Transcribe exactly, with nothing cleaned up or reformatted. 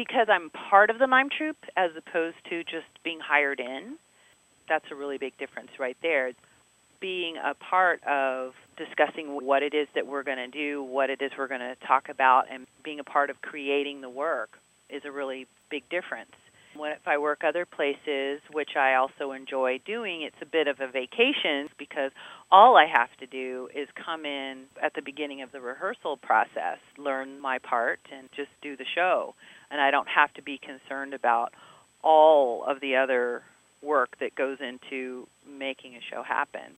because I'm part of the mime troupe as opposed to just being hired in. That's a really big difference right there. Being a part of discussing what it is that we're going to do, what it is we're going to talk about, and being a part of creating the work is a really big difference. When, if I work other places, which I also enjoy doing, it's a bit of a vacation because all I have to do is come in at the beginning of the rehearsal process, learn my part, and just do the show. And I don't have to be concerned about all of the other work that goes into making a show happen.